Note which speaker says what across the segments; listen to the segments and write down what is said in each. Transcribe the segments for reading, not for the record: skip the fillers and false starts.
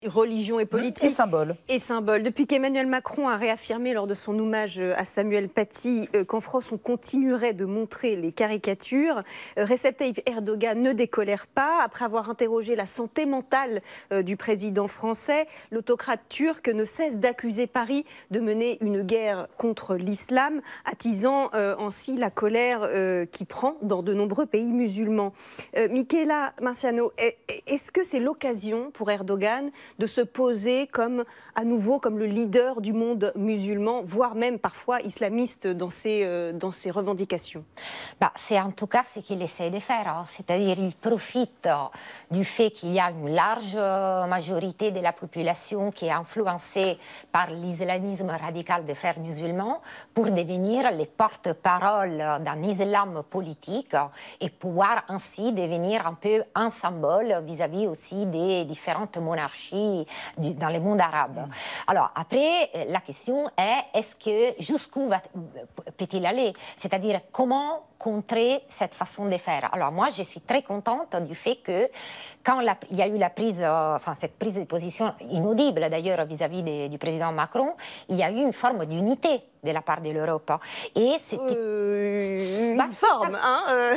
Speaker 1: Religion et politique.
Speaker 2: Et symbole.
Speaker 1: Et symbole. Depuis qu'Emmanuel Macron a réaffirmé lors de son hommage à Samuel Paty qu'en France on continuerait de montrer les caricatures, Recep Tayyip Erdogan ne décolère pas. Après avoir interrogé la santé mentale du président français, l'autocrate turc ne cesse d'accuser Paris de mener une guerre contre l'islam, attisant ainsi la colère qui prend dans de nombreux pays musulmans. Michela Marciano, est-ce que c'est l'occasion pour Erdogan de se poser à nouveau comme le leader du monde musulman, voire même parfois islamiste dans ses revendications?
Speaker 3: C'est en tout cas ce qu'il essaie de faire, hein. C'est-à-dire il profite du fait qu'il y a une large majorité de la population qui est influencée par l'islamisme radical des frères musulmans pour devenir les porte-parole d'un islam politique et pouvoir ainsi devenir un peu un symbole vis-à-vis aussi des différentes monarchies dans le monde arabe. Alors après, la question est jusqu'où peut-il aller? C'est-à-dire comment contrer cette façon de faire. Alors moi, je suis très contente du fait que quand il y a eu cette prise de position inaudible d'ailleurs vis-à-vis du président Macron, il y a eu une forme d'unité de la part de l'Europe. Et c'était
Speaker 1: une forme, hein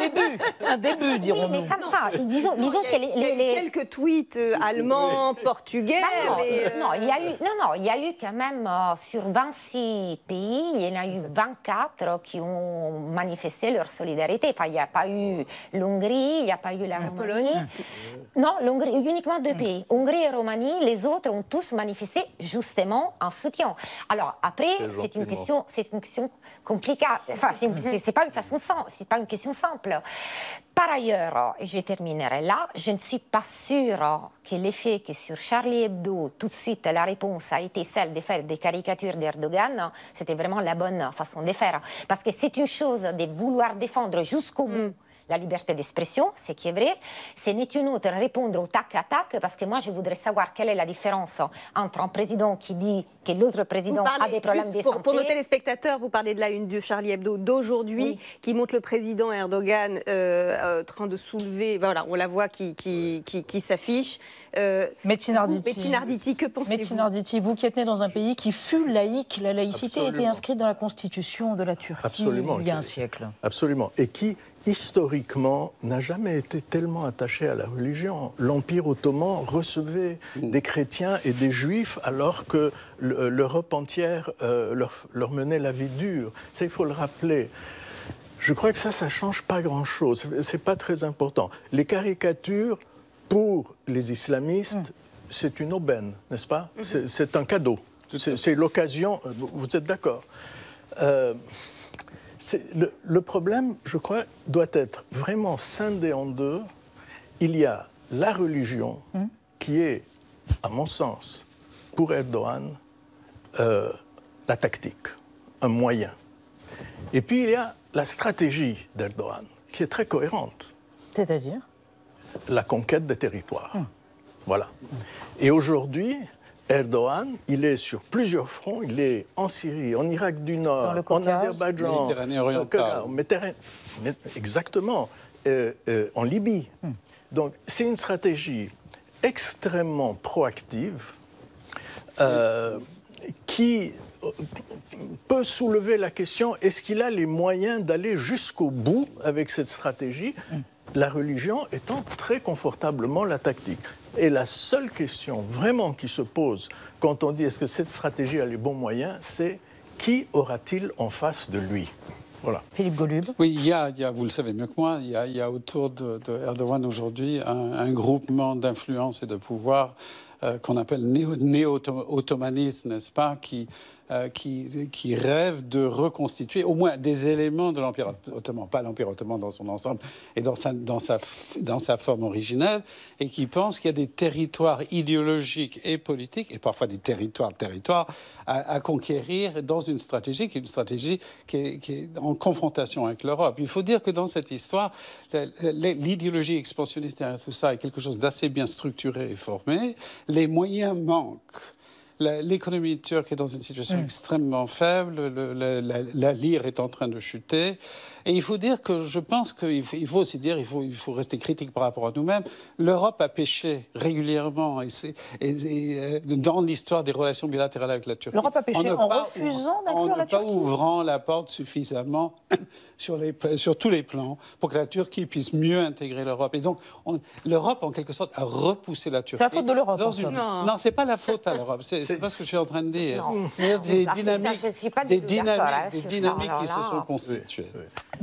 Speaker 2: un début, dirons-nous.
Speaker 3: Oui, mais disons que
Speaker 1: les quelques tweets allemands, portugais.
Speaker 3: Il y a eu quand même sur 26 pays, il y en a eu 24 qui ont manifesté leur solidarité. Enfin, il n'y a pas eu l'Hongrie, il n'y a pas eu la Roumanie. Non, l'Hongrie, uniquement 2 pays. Hongrie et Roumanie, les autres ont tous manifesté justement en soutien. Alors après, c'est une question compliquée. Enfin, c'est pas une question simple. Par ailleurs, et je terminerai là, je ne suis pas sûre que l'effet que sur Charlie Hebdo, tout de suite, la réponse a été celle de faire des caricatures d'Erdogan, c'était vraiment la bonne façon de faire. Parce que c'est une chose de vouloir défendre jusqu'au bout la liberté d'expression, ce qui est vrai, ce n'est une autre répondre au tac à tac, parce que moi je voudrais savoir quelle est la différence entre un président qui dit que l'autre président a des problèmes de santé.
Speaker 1: Pour nos téléspectateurs, vous parlez de la une du Charlie Hebdo d'aujourd'hui, qui montre le président Erdogan en train de soulever, voilà, on la voit qui s'affiche.
Speaker 2: Metin
Speaker 1: Arditi, que pensez-vous?
Speaker 2: Metin Arditi, vous qui êtes né dans un pays qui fut laïque, la laïcité était inscrite dans la constitution de la Turquie il y a un siècle.
Speaker 4: Absolument, et qui historiquement, n'a jamais été tellement attaché à la religion. L'Empire ottoman recevait des chrétiens et des juifs alors que l'Europe entière leur menait la vie dure. Ça, il faut le rappeler. Je crois que ça ne change pas grand-chose. Ce n'est pas très important. Les caricatures, pour les islamistes, c'est une aubaine, n'est-ce pas? C'est un cadeau. C'est l'occasion. Vous êtes d'accord? Le problème, je crois, doit être vraiment scindé en deux. Il y a la religion qui est, à mon sens, pour Erdogan, la tactique, un moyen. Et puis il y a la stratégie d'Erdogan, qui est très cohérente.
Speaker 2: C'est-à-dire?
Speaker 4: La conquête des territoires. Voilà. Et aujourd'hui, Erdogan, il est sur plusieurs fronts. Il est en Syrie, en Irak du Nord, en Azerbaïdjan,
Speaker 5: Méditerranée orientale.
Speaker 4: Exactement, en Libye. Donc, c'est une stratégie extrêmement proactive qui peut soulever la question, est-ce qu'il a les moyens d'aller jusqu'au bout avec cette stratégie, la religion étant très confortablement la tactique. Et la seule question vraiment qui se pose quand on dit est-ce que cette stratégie a les bons moyens, c'est qui aura-t-il en face de lui? Voilà.
Speaker 2: Philippe Golub.
Speaker 5: Oui, il y a, vous le savez mieux que moi, il y a autour de Erdogan aujourd'hui un groupement d'influence et de pouvoir qu'on appelle néo-ottomanisme, n'est-ce pas, qui rêve de reconstituer au moins des éléments de l'Empire ottoman, pas l'Empire ottoman dans son ensemble et dans sa forme originelle, et qui pense qu'il y a des territoires idéologiques et politiques, et parfois des territoires à conquérir dans une stratégie qui est en confrontation avec l'Europe. Il faut dire que dans cette histoire, l'idéologie expansionniste derrière tout ça est quelque chose d'assez bien structuré et formé. Les moyens manquent. L'économie turque est dans une situation extrêmement faible, la lire est en train de chuter, Et il faut dire que je pense qu'il faut aussi dire, il faut rester critique par rapport à nous-mêmes. L'Europe a péché régulièrement dans l'histoire des relations bilatérales avec la Turquie.
Speaker 2: L'Europe a péché en refusant d'inclure la Turquie.
Speaker 5: En ne pas ouvrant la porte suffisamment sur tous les plans pour que la Turquie puisse mieux intégrer l'Europe. Et donc, l'Europe, en quelque sorte, a repoussé la Turquie.
Speaker 2: C'est la faute de l'Europe.
Speaker 5: Non, c'est pas la faute à l'Europe. C'est pas ce que je suis en train de dire. C'est des dynamiques qui se sont constituées.